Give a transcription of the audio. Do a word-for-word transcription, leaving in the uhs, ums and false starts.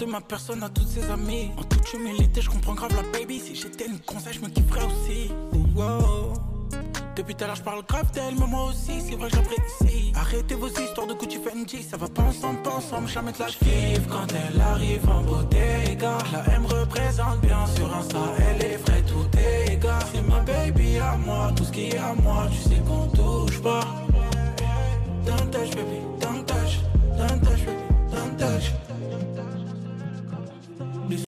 de ma personne à toutes ses amies. En toute humilité, je comprends grave la baby. Si j'étais une conseil, je me kifferais aussi. Wow. Depuis tout à l'heure, je parle grave d'elle, mais moi aussi, c'est vrai que j'apprécie. Arrêtez vos histoires de Gucci Fendi, ça va pas ensemble, pas ensemble, jamais de la kiffe. Quand elle arrive en bottega, la M représente bien sur Insta, elle est vraie, tout est gars. C'est ma baby à moi, tout ce qui est à moi, tu sais qu'on touche pas. Don't touch baby.